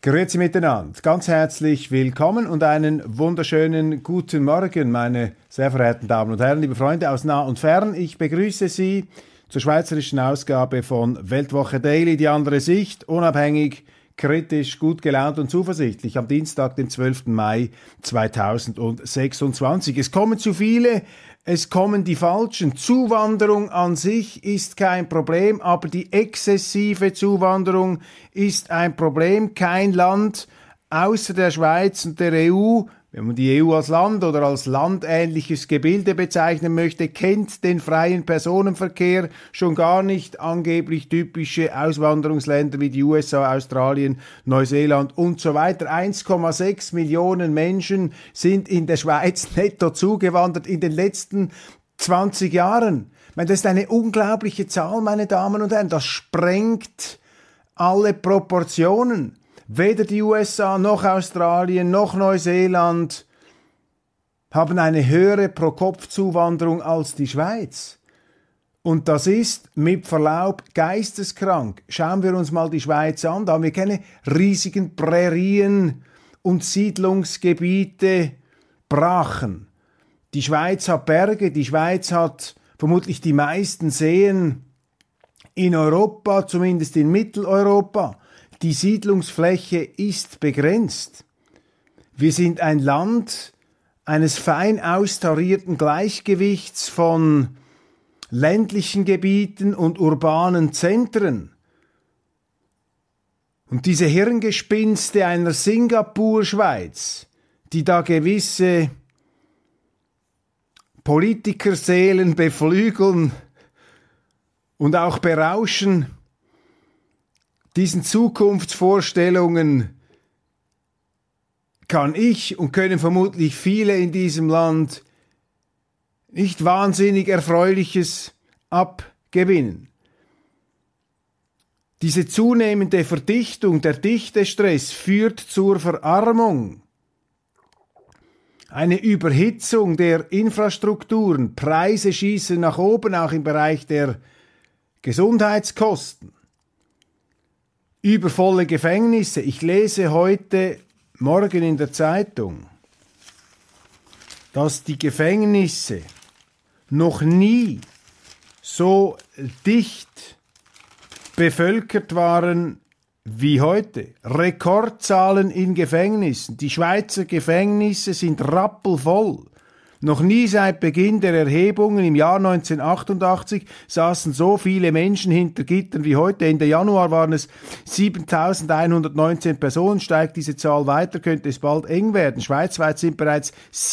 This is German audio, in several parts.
Grüezi miteinander, ganz herzlich willkommen und einen wunderschönen guten Morgen, meine sehr verehrten Damen und Herren, liebe Freunde aus nah und fern. Ich begrüße Sie zur schweizerischen Ausgabe von Weltwoche Daily, die andere Sicht, unabhängig, kritisch, gut gelaunt und zuversichtlich am Dienstag, den 12. Mai 2026. Es kommen zu viele, es kommen die Falschen. Zuwanderung an sich ist kein Problem, aber die exzessive Zuwanderung ist ein Problem. Kein Land außer der Schweiz und der EU, wenn man die EU als Land oder als landähnliches Gebilde bezeichnen möchte, kennt den freien Personenverkehr, schon gar nicht angeblich typische Auswanderungsländer wie die USA, Australien, Neuseeland und so weiter. 1,6 Millionen Menschen sind in der Schweiz netto zugewandert in den letzten 20 Jahren. Ich meine, das ist eine unglaubliche Zahl, meine Damen und Herren. Das sprengt alle Proportionen. Weder die USA noch Australien noch Neuseeland haben eine höhere Pro-Kopf-Zuwanderung als die Schweiz. Und das ist mit Verlaub geisteskrank. Schauen wir uns mal die Schweiz an. Da haben wir keine riesigen Prärien und Siedlungsgebiete, Brachen. Die Schweiz hat Berge, die Schweiz hat vermutlich die meisten Seen in Europa, zumindest in Mitteleuropa. Die Siedlungsfläche ist begrenzt. Wir sind ein Land eines fein austarierten Gleichgewichts von ländlichen Gebieten und urbanen Zentren. Und diese Hirngespinste einer Singapur-Schweiz, die da gewisse Politikerseelen beflügeln und auch berauschen, diesen Zukunftsvorstellungen kann ich und können vermutlich viele in diesem Land nicht wahnsinnig Erfreuliches abgewinnen. Diese zunehmende Verdichtung, der Dichtestress führt zur Verarmung. Eine Überhitzung der Infrastrukturen, Preise schießen nach oben, auch im Bereich der Gesundheitskosten. Übervolle Gefängnisse. Ich lese heute Morgen in der Zeitung, dass die Gefängnisse noch nie so dicht bevölkert waren wie heute. Rekordzahlen in Gefängnissen. Die Schweizer Gefängnisse sind rappelvoll. Noch nie seit Beginn der Erhebungen im Jahr 1988 saßen so viele Menschen hinter Gittern wie heute. Ende Januar waren es 7.119 Personen. Steigt diese Zahl weiter, könnte es bald eng werden. Schweizweit sind bereits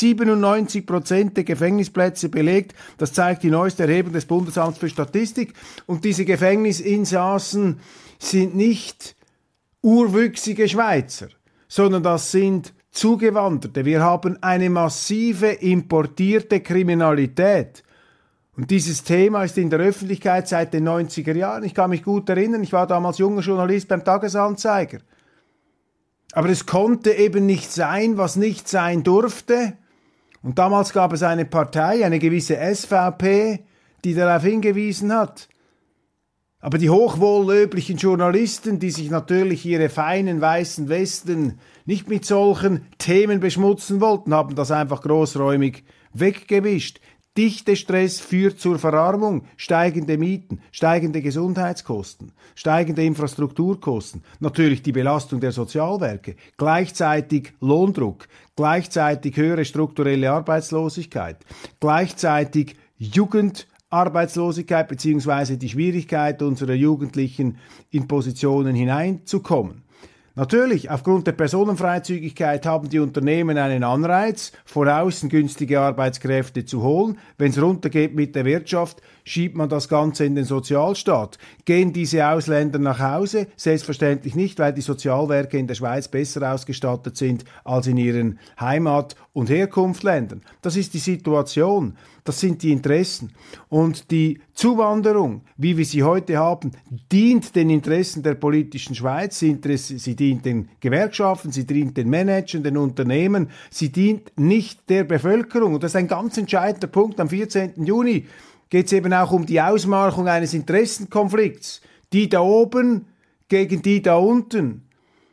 97% der Gefängnisplätze belegt. Das zeigt die neueste Erhebung des Bundesamts für Statistik. Und diese Gefängnisinsassen sind nicht urwüchsige Schweizer, sondern das sind Zugewanderte. Wir haben eine massive importierte Kriminalität. Und dieses Thema ist in der Öffentlichkeit seit den 90er Jahren. Ich kann mich gut erinnern, ich war damals junger Journalist beim Tagesanzeiger. Aber es konnte eben nicht sein, was nicht sein durfte. Und damals gab es eine Partei, eine gewisse SVP, die darauf hingewiesen hat. Aber die hochwohllöblichen Journalisten, die sich natürlich ihre feinen weißen Westen nicht mit solchen Themen beschmutzen wollten, haben das einfach großräumig weggewischt. Dichtestress führt zur Verarmung, steigende Mieten, steigende Gesundheitskosten, steigende Infrastrukturkosten, natürlich die Belastung der Sozialwerke, gleichzeitig Lohndruck, gleichzeitig höhere strukturelle Arbeitslosigkeit, gleichzeitig Jugendarbeitslosigkeit bzw. die Schwierigkeit unserer Jugendlichen in Positionen hineinzukommen. Natürlich, aufgrund der Personenfreizügigkeit haben die Unternehmen einen Anreiz, von außen günstige Arbeitskräfte zu holen. Wenn es runtergeht mit der Wirtschaft, schiebt man das Ganze in den Sozialstaat. Gehen diese Ausländer nach Hause? Selbstverständlich nicht, weil die Sozialwerke in der Schweiz besser ausgestattet sind als in ihren Heimat- und Herkunftsländern. Das ist die Situation. Das sind die Interessen. Und die Zuwanderung, wie wir sie heute haben, dient den Interessen der politischen Schweiz. Sie dient den Gewerkschaften, sie dient den Managern, den Unternehmen. Sie dient nicht der Bevölkerung. Und das ist ein ganz entscheidender Punkt. Am 14. Juni geht es eben auch um die Ausmachung eines Interessenkonflikts. Die da oben gegen die da unten.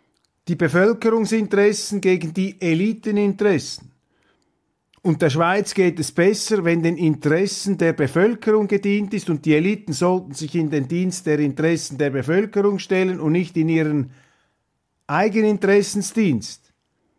die Bevölkerungsinteressen gegen die Eliteninteressen. Und der Schweiz geht es besser, wenn den Interessen der Bevölkerung gedient ist, und die Eliten sollten sich in den Dienst der Interessen der Bevölkerung stellen und nicht in ihren Eigeninteressensdienst.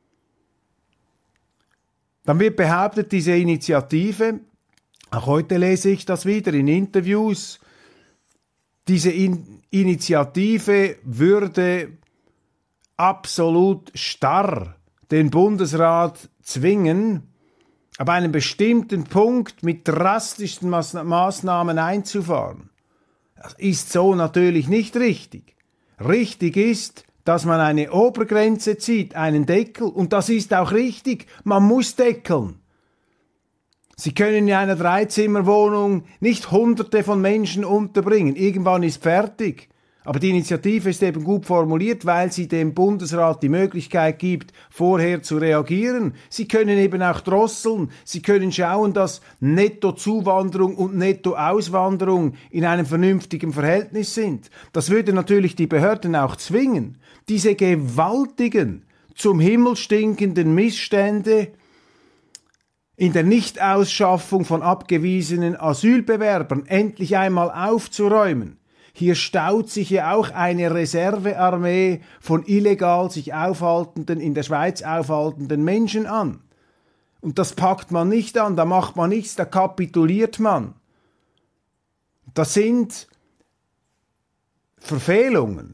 Dann wird behauptet, diese Initiative, auch heute lese ich das wieder in Interviews, diese Initiative würde absolut starr den Bundesrat zwingen, ab einem bestimmten Punkt mit drastischsten Maßnahmen einzufahren. Das ist so natürlich nicht richtig. Richtig ist, dass man eine Obergrenze zieht, einen Deckel, und das ist auch richtig, man muss deckeln. Sie können in einer Dreizimmerwohnung nicht Hunderte von Menschen unterbringen, irgendwann ist fertig. Aber die Initiative ist eben gut formuliert, weil sie dem Bundesrat die Möglichkeit gibt, vorher zu reagieren. Sie können eben auch drosseln. Sie können schauen, dass Nettozuwanderung und Nettoauswanderung in einem vernünftigen Verhältnis sind. Das würde natürlich die Behörden auch zwingen, diese gewaltigen, zum Himmel stinkenden Missstände in der Nichtausschaffung von abgewiesenen Asylbewerbern endlich einmal aufzuräumen. Hier staut sich ja auch eine Reservearmee von illegal sich aufhaltenden, in der Schweiz aufhaltenden Menschen an. Und das packt man nicht an, da macht man nichts, da kapituliert man. Das sind Verfehlungen,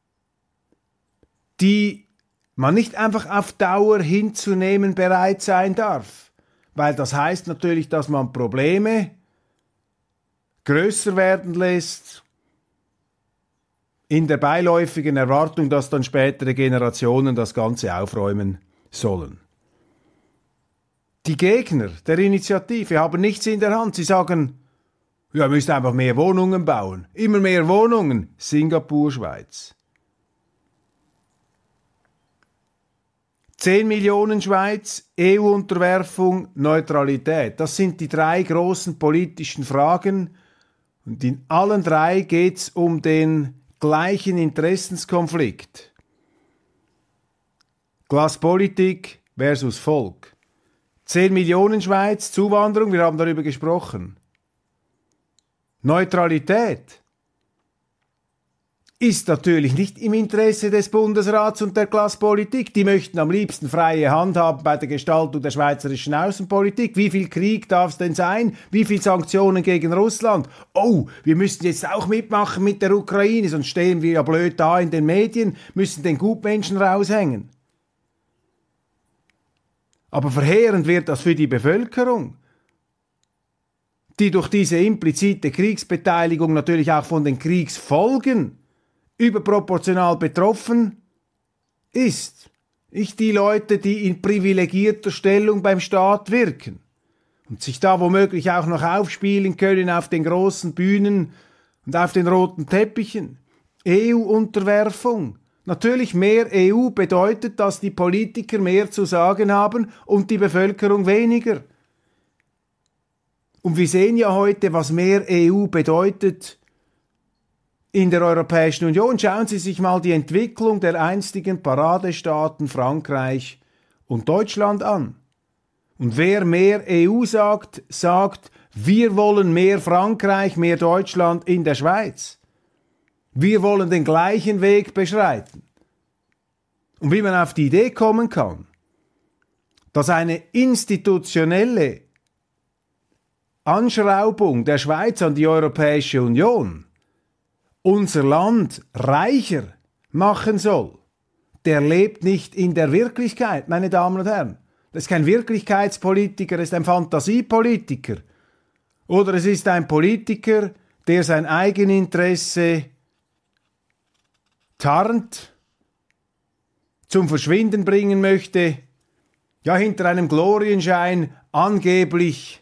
die man nicht einfach auf Dauer hinzunehmen bereit sein darf. Weil das heißt natürlich, dass man Probleme größer werden lässt, in der beiläufigen Erwartung, dass dann spätere Generationen das Ganze aufräumen sollen. Die Gegner der Initiative haben nichts in der Hand. Sie sagen, ja, wir müssen einfach mehr Wohnungen bauen. Immer mehr Wohnungen. Singapur, Schweiz. 10 Millionen Schweiz, EU-Unterwerfung, Neutralität. Das sind die drei großen politischen Fragen. Und in allen drei geht es um den gleichen Interessenskonflikt. Klasspolitik versus Volk. 10 Millionen Schweiz, Zuwanderung, wir haben darüber gesprochen. Neutralität ist natürlich nicht im Interesse des Bundesrats und der Klasspolitik. Die möchten am liebsten freie Hand haben bei der Gestaltung der schweizerischen Außenpolitik. Wie viel Krieg darf es denn sein? Wie viel Sanktionen gegen Russland? Oh, wir müssen jetzt auch mitmachen mit der Ukraine, sonst stehen wir ja blöd da in den Medien, müssen den Gutmenschen raushängen. Aber verheerend wird das für die Bevölkerung, die durch diese implizite Kriegsbeteiligung natürlich auch von den Kriegsfolgen überproportional betroffen ist. Nicht die Leute, die in privilegierter Stellung beim Staat wirken und sich da womöglich auch noch aufspielen können auf den großen Bühnen und auf den roten Teppichen. EU-Unterwerfung. Natürlich mehr EU bedeutet, dass die Politiker mehr zu sagen haben und die Bevölkerung weniger. Und wir sehen ja heute, was mehr EU bedeutet in der Europäischen Union. Schauen Sie sich mal die Entwicklung der einstigen Paradestaaten Frankreich und Deutschland an. Und wer mehr EU sagt, sagt, wir wollen mehr Frankreich, mehr Deutschland in der Schweiz. Wir wollen den gleichen Weg beschreiten. Und wie man auf die Idee kommen kann, dass eine institutionelle Anschraubung der Schweiz an die Europäische Union unser Land reicher machen soll, der lebt nicht in der Wirklichkeit, meine Damen und Herren. Das ist kein Wirklichkeitspolitiker, das ist ein Fantasiepolitiker. Oder es ist ein Politiker, der sein Eigeninteresse tarnt, zum Verschwinden bringen möchte, ja hinter einem Glorienschein angeblich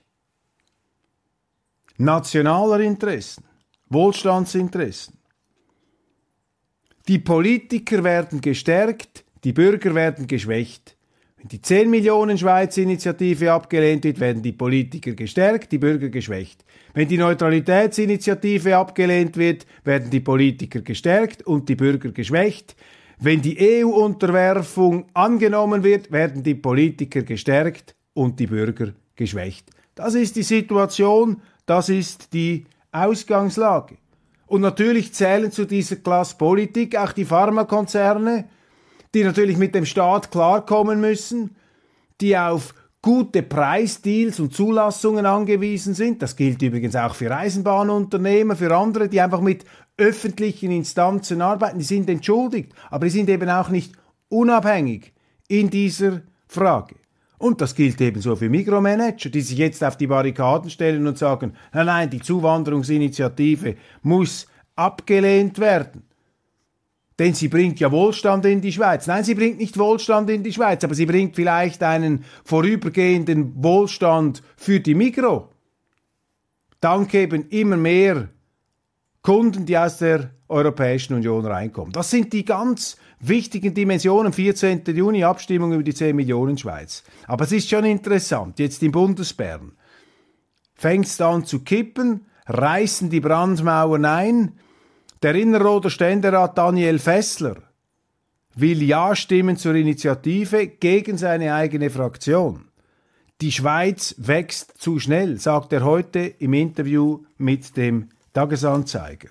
nationaler Interessen, Wohlstandsinteressen. Die Politiker werden gestärkt, die Bürger werden geschwächt. Wenn die 10 Millionen Schweiz-Initiative abgelehnt wird, werden die Politiker gestärkt, die Bürger geschwächt. Wenn die Neutralitätsinitiative abgelehnt wird, werden die Politiker gestärkt und die Bürger geschwächt. Wenn die EU-Unterwerfung angenommen wird, werden die Politiker gestärkt und die Bürger geschwächt. Das ist die Situation, das ist die Ausgangslage. Und natürlich zählen zu dieser Klasse Politik auch die Pharmakonzerne, die natürlich mit dem Staat klarkommen müssen, die auf gute Preisdeals und Zulassungen angewiesen sind. Das gilt übrigens auch für Eisenbahnunternehmen, für andere, die einfach mit öffentlichen Instanzen arbeiten. Die sind entschuldigt, aber die sind eben auch nicht unabhängig in dieser Frage. Und das gilt ebenso für Mikromanager, die sich jetzt auf die Barrikaden stellen und sagen, nein, die Zuwanderungsinitiative muss abgelehnt werden. Denn sie bringt ja Wohlstand in die Schweiz. Nein, sie bringt nicht Wohlstand in die Schweiz, aber sie bringt vielleicht einen vorübergehenden Wohlstand für die Migros. Dank eben immer mehr Kunden, die aus der Europäischen Union reinkommen. Das sind die ganz wichtigen Dimensionen. 14. Juni, Abstimmung über die 10 Millionen Schweiz. Aber es ist schon interessant, jetzt in Bundesbern fängt es an zu kippen, reißen die Brandmauern ein. Der Innerrhoder Ständerat Daniel Fässler will Ja stimmen zur Initiative gegen seine eigene Fraktion. Die Schweiz wächst zu schnell, sagt er heute im Interview mit dem Tagesanzeiger.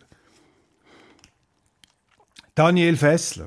Daniel Fässler.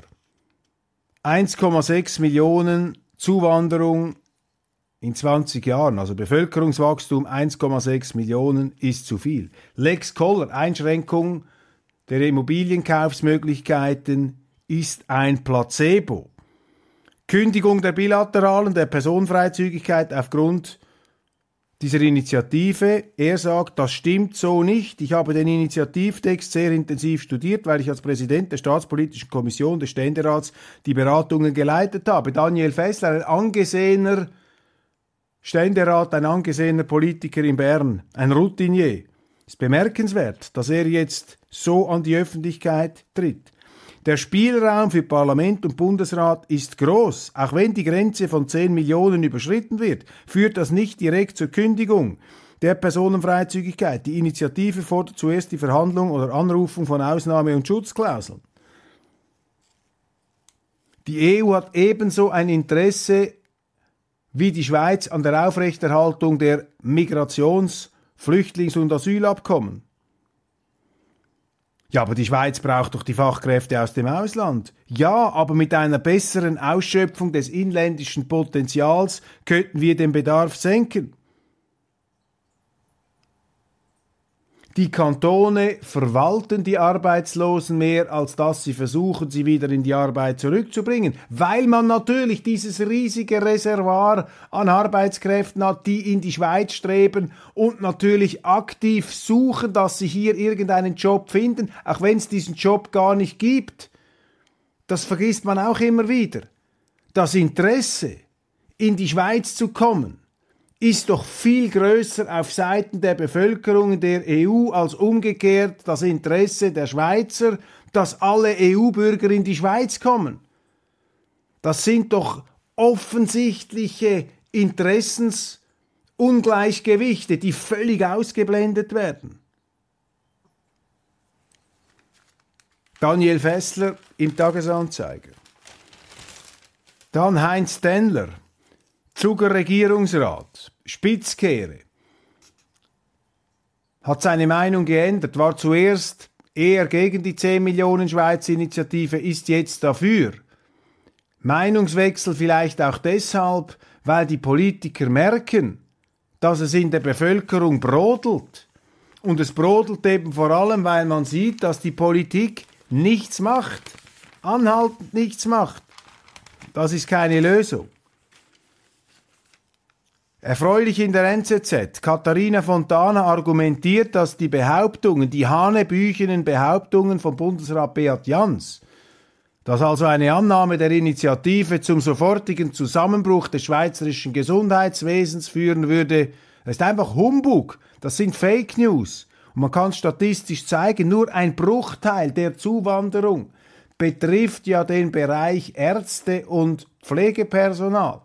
1,6 Millionen Zuwanderung in 20 Jahren, also Bevölkerungswachstum 1,6 Millionen ist zu viel. Lex Koller, Einschränkung der Immobilienkaufsmöglichkeiten ist ein Placebo. Kündigung der bilateralen, der Personenfreizügigkeit aufgrund dieser Initiative. Er sagt, das stimmt so nicht. Ich habe den Initiativtext sehr intensiv studiert, weil ich als Präsident der Staatspolitischen Kommission des Ständerats die Beratungen geleitet habe. Daniel Fässler, ein angesehener Ständerat, ein angesehener Politiker in Bern, ein Routinier. Es ist bemerkenswert, dass er jetzt so an die Öffentlichkeit tritt. Der Spielraum für Parlament und Bundesrat ist groß. Auch wenn die Grenze von 10 Millionen überschritten wird, führt das nicht direkt zur Kündigung der Personenfreizügigkeit. Die Initiative fordert zuerst die Verhandlung oder Anrufung von Ausnahme- und Schutzklauseln. Die EU hat ebenso ein Interesse wie die Schweiz an der Aufrechterhaltung der Migrations-, Flüchtlings- und Asylabkommen. Ja, aber die Schweiz braucht doch die Fachkräfte aus dem Ausland. Ja, aber mit einer besseren Ausschöpfung des inländischen Potenzials könnten wir den Bedarf senken. Die Kantone verwalten die Arbeitslosen mehr, als dass sie versuchen, sie wieder in die Arbeit zurückzubringen, weil man natürlich dieses riesige Reservoir an Arbeitskräften hat, die in die Schweiz streben und natürlich aktiv suchen, dass sie hier irgendeinen Job finden, auch wenn es diesen Job gar nicht gibt. Das vergisst man auch immer wieder. Das Interesse, in die Schweiz zu kommen, ist doch viel grösser auf Seiten der Bevölkerung der EU als umgekehrt das Interesse der Schweizer, dass alle EU-Bürger in die Schweiz kommen. Das sind doch offensichtliche Interessensungleichgewichte, die völlig ausgeblendet werden. Daniel Fässler im Tagesanzeiger. Dann Heinz Tendler, Zuger Regierungsrat, Spitzkehre, hat seine Meinung geändert, war zuerst eher gegen die 10 Millionen Schweiz-Initiative, ist jetzt dafür. Meinungswechsel vielleicht auch deshalb, weil die Politiker merken, dass es in der Bevölkerung brodelt. Und es brodelt eben vor allem, weil man sieht, dass die Politik nichts macht, anhaltend nichts macht. Das ist keine Lösung. Erfreulich in der NZZ, Katharina Fontana argumentiert, dass die Behauptungen, die hanebüchenen Behauptungen von Bundesrat Beat Jans, dass also eine Annahme der Initiative zum sofortigen Zusammenbruch des schweizerischen Gesundheitswesens führen würde, das ist einfach Humbug, das sind Fake News. Und man kann statistisch zeigen, nur ein Bruchteil der Zuwanderung betrifft ja den Bereich Ärzte und Pflegepersonal.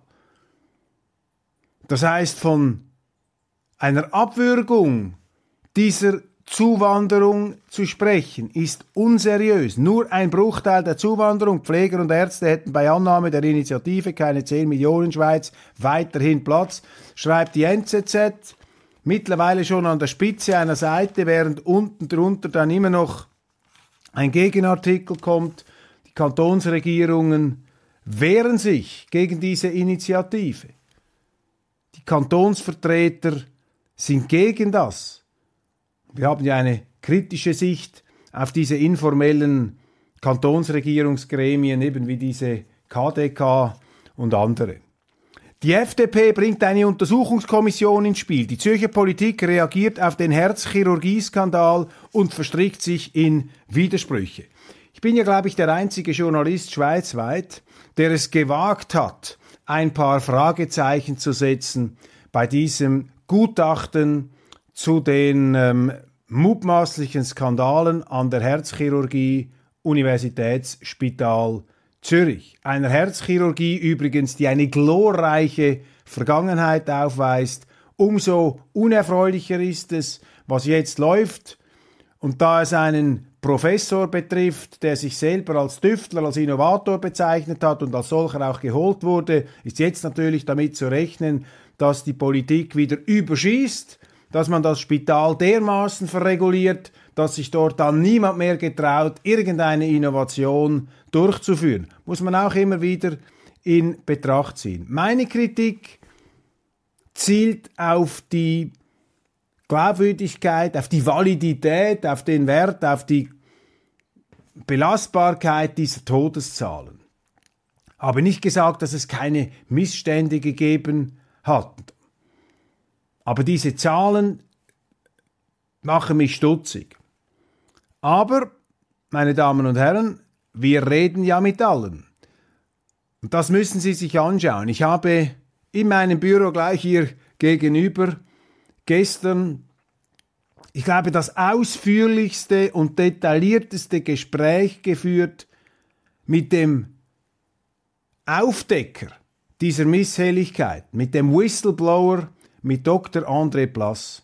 Das heißt, von einer Abwürgung dieser Zuwanderung zu sprechen, ist unseriös. Nur ein Bruchteil der Zuwanderung. Pfleger und Ärzte hätten bei Annahme der Initiative keine 10 Millionen Schweiz weiterhin Platz, schreibt die NZZ. Mittlerweile schon an der Spitze einer Seite, während unten drunter dann immer noch ein Gegenartikel kommt. Die Kantonsregierungen wehren sich gegen diese Initiative. Die Kantonsvertreter sind gegen das. Wir haben ja eine kritische Sicht auf diese informellen Kantonsregierungsgremien, eben wie diese KdK und andere. Die FDP bringt eine Untersuchungskommission ins Spiel. Die Zürcher Politik reagiert auf den Herzchirurgieskandal und verstrickt sich in Widersprüche. Ich bin ja, glaube ich, der einzige Journalist schweizweit, der es gewagt hat, ein paar Fragezeichen zu setzen bei diesem Gutachten zu den mutmaßlichen Skandalen an der Herzchirurgie Universitätsspital Zürich. Einer Herzchirurgie übrigens, die eine glorreiche Vergangenheit aufweist. Umso unerfreulicher ist es, was jetzt läuft. Und da es einen Professor betrifft, der sich selber als Tüftler, als Innovator bezeichnet hat und als solcher auch geholt wurde, ist jetzt natürlich damit zu rechnen, dass die Politik wieder überschießt, dass man das Spital dermaßen verreguliert, dass sich dort dann niemand mehr getraut, irgendeine Innovation durchzuführen. Muss man auch immer wieder in Betracht ziehen. Meine Kritik zielt auf die Glaubwürdigkeit, auf die Validität, auf den Wert, auf die Belastbarkeit dieser Todeszahlen. Habe nicht gesagt, dass es keine Missstände gegeben hat. Aber diese Zahlen machen mich stutzig. Aber, meine Damen und Herren, wir reden ja mit allen. Und das müssen Sie sich anschauen. Ich habe in meinem Büro gleich hier gegenüber gestern, ich glaube, das ausführlichste und detaillierteste Gespräch geführt mit dem Aufdecker dieser Misshelligkeit, mit dem Whistleblower, mit Dr. André Plass,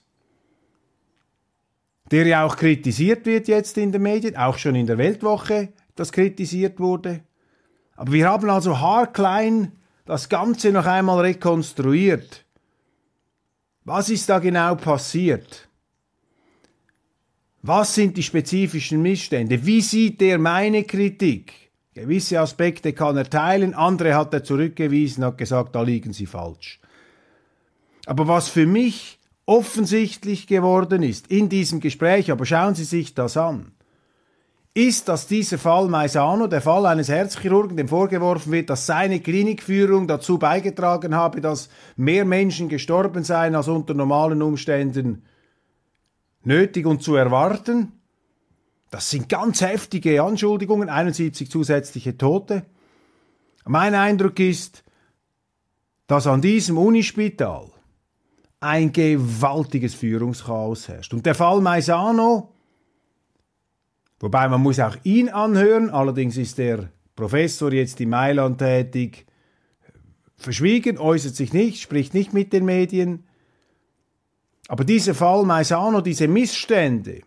der ja auch kritisiert wird jetzt in den Medien, auch schon in der Weltwoche, das kritisiert wurde. Aber wir haben also haarklein das Ganze noch einmal rekonstruiert. Was ist da genau passiert? Was sind die spezifischen Missstände? Wie sieht er meine Kritik? Gewisse Aspekte kann er teilen, andere hat er zurückgewiesen, hat gesagt, da liegen Sie falsch. Aber was für mich offensichtlich geworden ist in diesem Gespräch, aber schauen Sie sich das an, ist, dass dieser Fall Maisano, der Fall eines Herzchirurgen, dem vorgeworfen wird, dass seine Klinikführung dazu beigetragen habe, dass mehr Menschen gestorben seien als unter normalen Umständen nötig und zu erwarten. Das sind ganz heftige Anschuldigungen, 71 zusätzliche Tote. Mein Eindruck ist, dass an diesem Unispital ein gewaltiges Führungschaos herrscht. Und der Fall Maisano, wobei man muss auch ihn anhören, allerdings ist der Professor jetzt in Mailand tätig, verschwiegen, äußert sich nicht, spricht nicht mit den Medien. Aber dieser Fall Maisano, diese Missstände,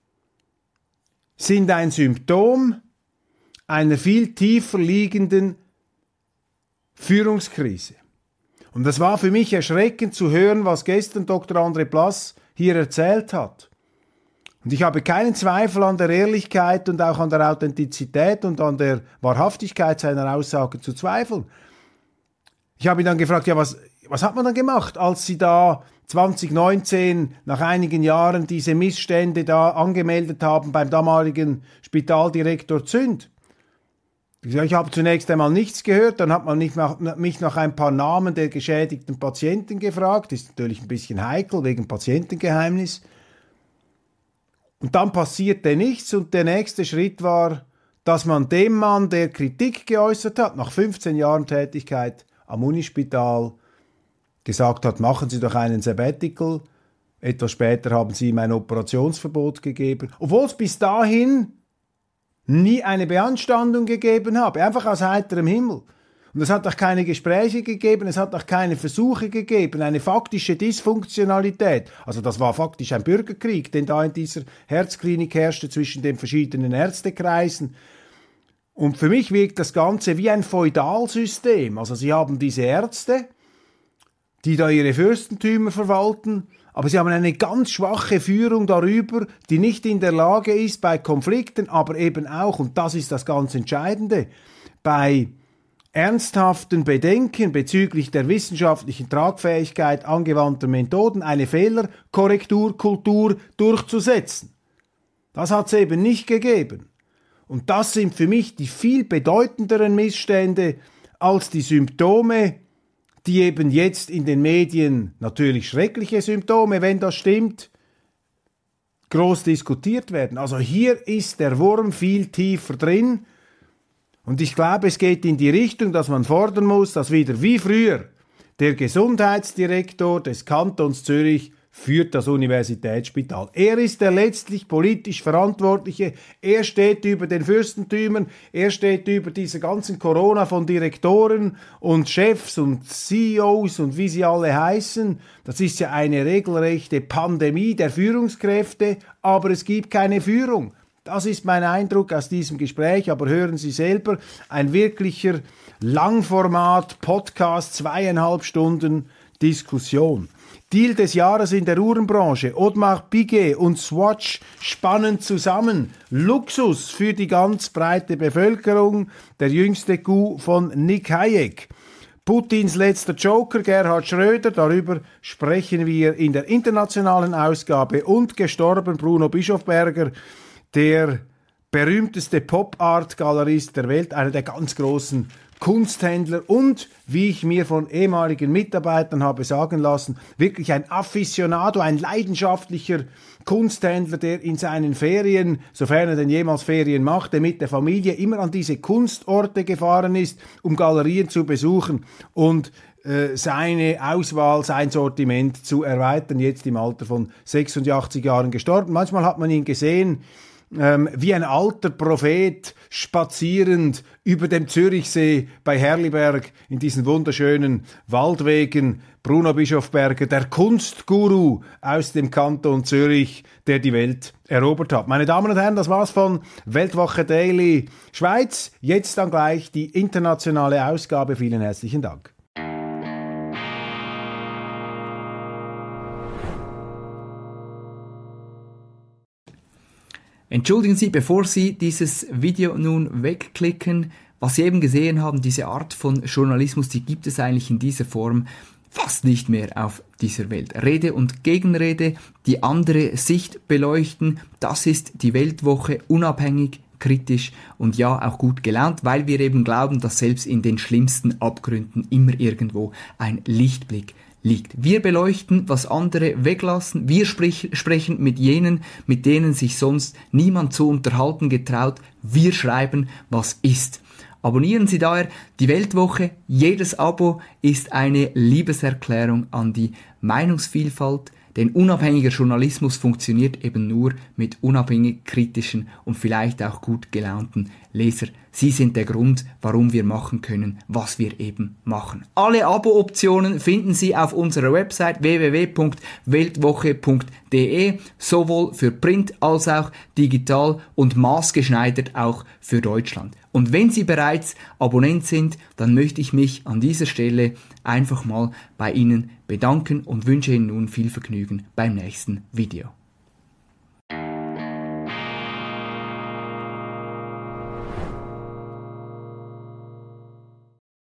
sind ein Symptom einer viel tiefer liegenden Führungskrise. Und das war für mich erschreckend zu hören, was gestern Dr. André Plass hier erzählt hat. Und ich habe keinen Zweifel an der Ehrlichkeit und auch an der Authentizität und an der Wahrhaftigkeit seiner Aussage zu zweifeln. Ich habe ihn dann gefragt, ja, was hat man dann gemacht, als Sie da 2019 nach einigen Jahren diese Missstände da angemeldet haben beim damaligen Spitaldirektor Zünd? Ich habe zunächst einmal nichts gehört, dann hat man mich nach ein paar Namen der geschädigten Patienten gefragt, ist natürlich ein bisschen heikel wegen Patientengeheimnis. Und dann passierte nichts und der nächste Schritt war, dass man dem Mann, der Kritik geäußert hat, nach 15 Jahren Tätigkeit am Unispital, gesagt hat, machen Sie doch einen Sabbatical. Etwas später haben sie ihm ein Operationsverbot gegeben, obwohl es bis dahin nie eine Beanstandung gegeben habe, einfach aus heiterem Himmel. Und es hat auch keine Gespräche gegeben, es hat auch keine Versuche gegeben, eine faktische Dysfunktionalität. Also das war faktisch ein Bürgerkrieg, den da in dieser Herzklinik herrschte zwischen den verschiedenen Ärztekreisen. Und für mich wirkt das Ganze wie ein Feudalsystem. Also sie haben diese Ärzte, die da ihre Fürstentümer verwalten, aber sie haben eine ganz schwache Führung darüber, die nicht in der Lage ist, bei Konflikten, aber eben auch, und das ist das ganz Entscheidende, bei ernsthaften Bedenken bezüglich der wissenschaftlichen Tragfähigkeit angewandter Methoden eine Fehlerkorrekturkultur durchzusetzen. Das hat es eben nicht gegeben. Und das sind für mich die viel bedeutenderen Missstände als die Symptome, die eben jetzt in den Medien, natürlich schreckliche Symptome, wenn das stimmt, groß diskutiert werden. Also hier ist der Wurm viel tiefer drin. Und ich glaube, es geht in die Richtung, dass man fordern muss, dass wieder wie früher der Gesundheitsdirektor des Kantons Zürich führt das Universitätsspital. Er ist der letztlich politisch Verantwortliche. Er steht über den Fürstentümern. Er steht über dieser ganzen Corona von Direktoren und Chefs und CEOs und wie sie alle heißen. Das ist ja eine regelrechte Pandemie der Führungskräfte, aber es gibt keine Führung. Das ist mein Eindruck aus diesem Gespräch, aber hören Sie selber, ein wirklicher Langformat-Podcast, 2,5 Stunden Diskussion. Deal des Jahres in der Uhrenbranche. Audemars Piguet und Swatch spannen zusammen. Luxus für die ganz breite Bevölkerung. Der jüngste Coup von Nick Hayek. Putins letzter Joker, Gerhard Schröder, darüber sprechen wir in der internationalen Ausgabe. Und gestorben Bruno Bischofberger, der berühmteste Pop-Art-Galerist der Welt, einer der ganz großen Kunsthändler und, wie ich mir von ehemaligen Mitarbeitern habe sagen lassen, wirklich ein Afficionado, ein leidenschaftlicher Kunsthändler, der in seinen Ferien, sofern er denn jemals Ferien machte, mit der Familie immer an diese Kunstorte gefahren ist, um Galerien zu besuchen und seine Auswahl, sein Sortiment zu erweitern, jetzt im Alter von 86 Jahren gestorben. Manchmal hat man ihn gesehen, wie ein alter Prophet spazierend über dem Zürichsee bei Herliberg in diesen wunderschönen Waldwegen. Bruno Bischofberger, der Kunstguru aus dem Kanton Zürich, der die Welt erobert hat. Meine Damen und Herren, das war's von Weltwoche Daily Schweiz. Jetzt dann gleich die internationale Ausgabe. Vielen herzlichen Dank. Entschuldigen Sie, bevor Sie dieses Video nun wegklicken, was Sie eben gesehen haben, diese Art von Journalismus, die gibt es eigentlich in dieser Form fast nicht mehr auf dieser Welt. Rede und Gegenrede, die andere Sicht beleuchten, das ist die Weltwoche, unabhängig, kritisch und ja auch gut gelaunt, weil wir eben glauben, dass selbst in den schlimmsten Abgründen immer irgendwo ein Lichtblick liegt. Wir beleuchten, was andere weglassen. Wir sprechen mit jenen, mit denen sich sonst niemand zu unterhalten getraut. Wir schreiben, was ist. Abonnieren Sie daher die Weltwoche. Jedes Abo ist eine Liebeserklärung an die Meinungsvielfalt. Denn unabhängiger Journalismus funktioniert eben nur mit unabhängig kritischen und vielleicht auch gut gelaunten Leser. Sie sind der Grund, warum wir machen können, was wir eben machen. Alle Abo-Optionen finden Sie auf unserer Website www.weltwoche.de, sowohl für Print als auch digital und maßgeschneidert auch für Deutschland. Und wenn Sie bereits Abonnent sind, dann möchte ich mich an dieser Stelle einfach mal bei Ihnen bedanken und wünsche Ihnen nun viel Vergnügen beim nächsten Video.